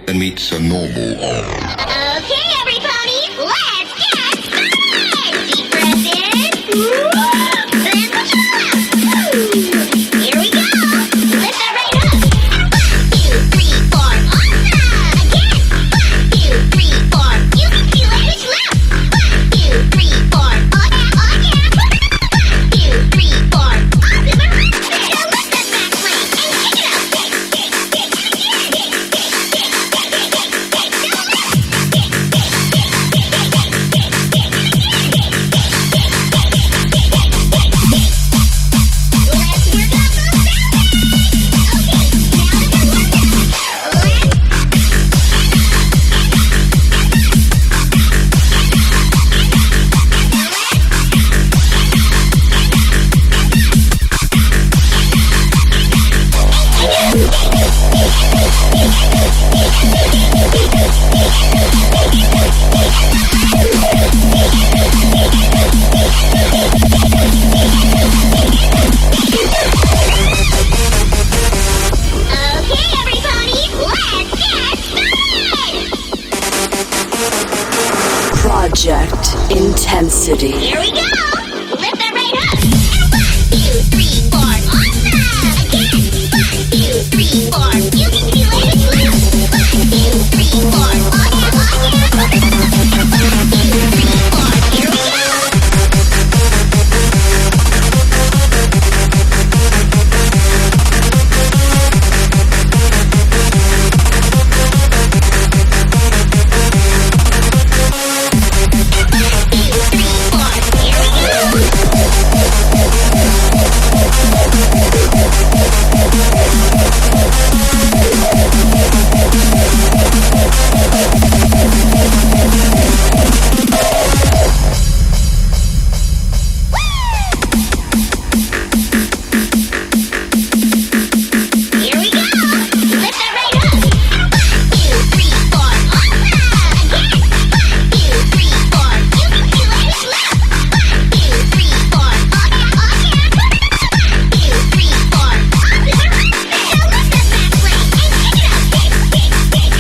and meets a normal arm. Okay, everybody, let's get started! Deep breath in. Then push it out. Here we go. Lift that right up. 1, 2, 3, 4. Awesome! Again. 1, 2, 3, 4. You can feel it. Push left. 1, 2, 3, 4. Oh yeah. 1, 2, 3, 4. Awesome. Now lift that back leg and kick it up. Project Intensity. Here we go! Lift that right up! 1, 2, 3, 4. Awesome! Again! 1, 2, 3, 4. You can feel it. It's loose. 1, 2, 3, 4. Oh yeah, oh yeah! 1, 2, 3, 4. Here we go! Here we go! Lift that right up! 1, 2, 3, 4. Awesome! Again! 1, 2, 3, 4. You can feel it. It's left. 1, 2, 3, 4. Oh yeah, oh yeah! 1, 2, 3, 4. Awesome! Now lift that back leg and kick it up.